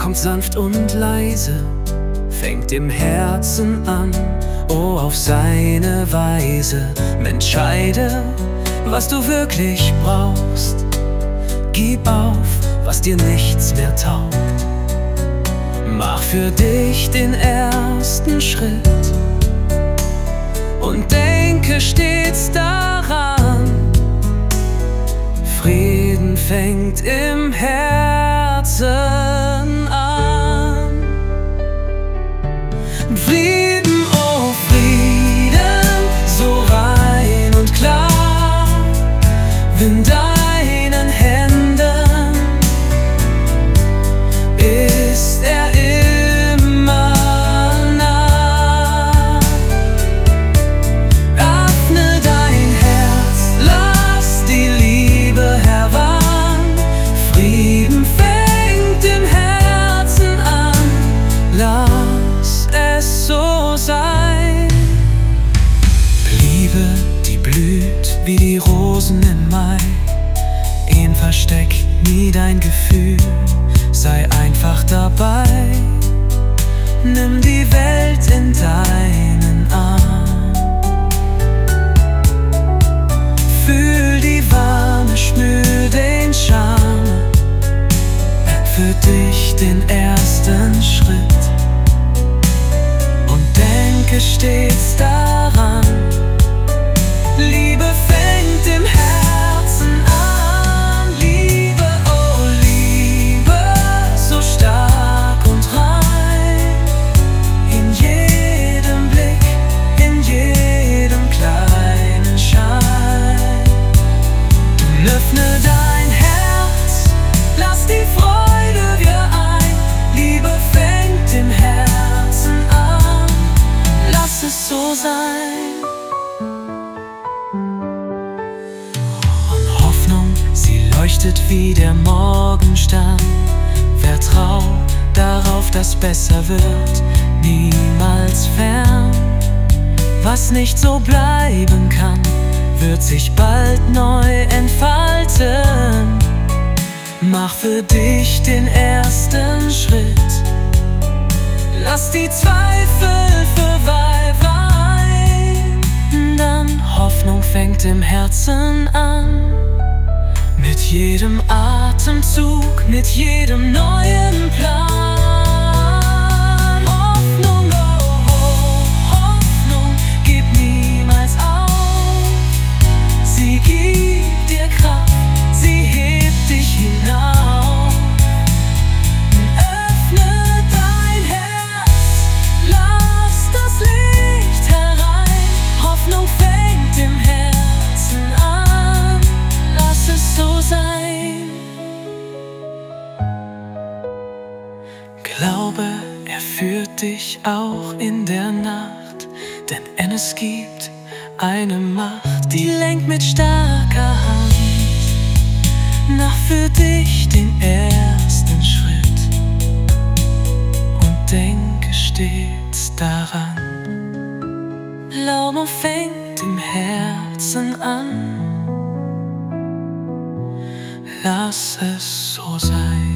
kommt sanft und leise, fängt im Herzen an, oh auf seine Weise. Entscheide, was du wirklich brauchst. Gib auf, was dir nichts mehr taugt. Mach für dich den ersten Schritt und denke stets daran, Frieden fängt im Herzen an. Frieden, oh Frieden, so rein und klar, in deinen Händen ist er immer nah. Öffne dein Herz, lass die Liebe heran. Frieden fängt im Herzen an, lass es so sein. Liebe, die blüht wie die Rosen im Mai. Versteck nie dein Gefühl, sei einfach dabei. Nimm die Welt in deinen Arm. Fühl die Warme, schmür den Charme. Für dich den ersten Schritt und denke stets daran, Liebe fängt im Herzen an. Öffne dein Herz, lass die Freude wieder ein. Liebe fängt im Herzen an, lass es so sein. Und Hoffnung, sie leuchtet wie der Morgenstern. Vertrau darauf, dass besser wird, niemals fern. Was nicht so bleiben kann, wird sich bald neu entfalten. Mach für dich den ersten Schritt, lass die Zweifel verweilen, dann Hoffnung fängt im Herzen an. Mit jedem Atemzug, mit jedem neuen Plan. Gib dir Kraft, sie hebt dich hinauf. Öffne dein Herz, lass das Licht herein. Hoffnung fängt im Herzen an, lass es so sein. Glaube, er führt dich auch in der Nacht, denn es gibt eine Macht, die lenkt mit starker Hand. Mach für dich den ersten Schritt und denke stets daran, Glaube fängt im Herzen an, lass es so sein.